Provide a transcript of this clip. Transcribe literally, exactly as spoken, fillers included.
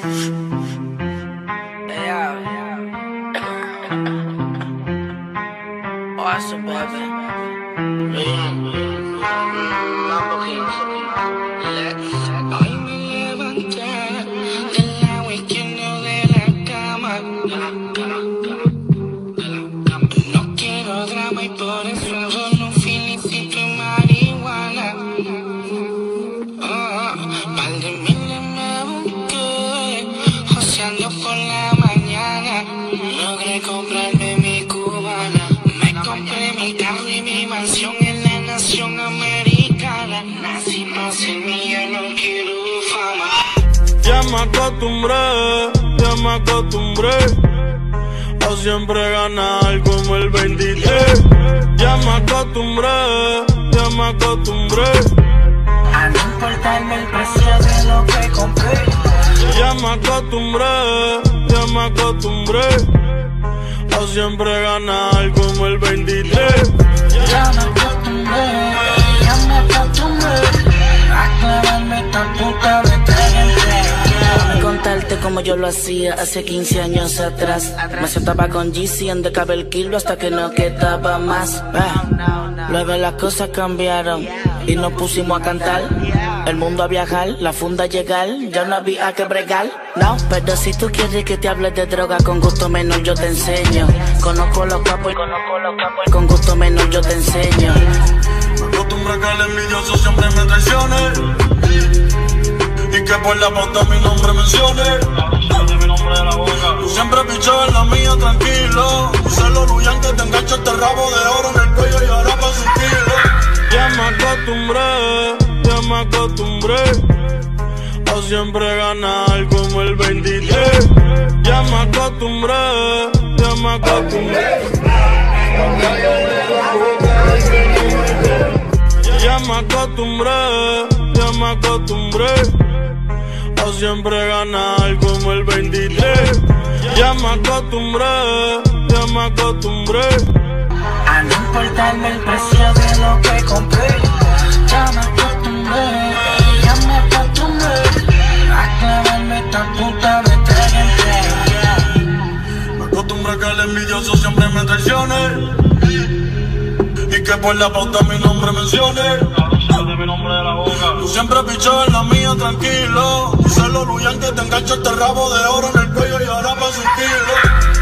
Awesome, baby. Hoy me levanté del agua izquierda de la cama. No quiero drama y por eso hago un felicito en marihuana. Oh, par de miles me busqué, joseando por la mañana. Logré comprarme mi cubana. Me compré mi carro y mi mansión en la nación americana. Nací para ser mía, no quiero fama. Ya me acostumbré, ya me acostumbré a siempre ganar como el veintitrés. Ya me acostumbré, ya me acostumbré A no importarme el precio de lo que compré. Ya me acostumbré, ya me acostumbré a siempre ganar como el veintitrés. Ya me acostumbré, ya me acostumbré a clavarme tan puta de tres en tres. Déjame contarte como yo lo hacía hace quince años atrás. Me sentaba con Yeezy en de cabe el kilo hasta que no quedaba más. Ah, luego las cosas cambiaron y nos pusimos a cantar. El mundo a viajar, la funda a llegar, ya no había que bregar. No, pero si tú quieres que te hable de droga, con gusto menor yo te enseño. Conozco los capos y conozco los capos y con gusto menor yo te enseño. Me acostumbré que el envidioso siempre me traicione y que por la pauta mi nombre mencione. Tú siempre pichado en la mía tranquilo. Usalo Luyan que te engancha este rabo de oro en el cuello y ahora pa' sentirlo. Ya me acostumbré, ya me acostumbré a siempre ganar como el veintitrés. Ya me acostumbré, ya me acostumbré. Ya me acostumbré, ya me acostumbré a siempre ganar como el veintitrés. Ya me acostumbré, ya me acostumbré A no importarme el precio de lo que compré. Ya me acostumbré, ya me acostumbré a clavarme tan puta de tres en tres. Me acostumbré que el envidioso siempre me traicione y que por la pauta mi nombre mencione. Tú siempre pichado en la mía tranquilo. Usalo Luyan que te engancha este rabo de oro en el cuello y ahora pa' sentirlo.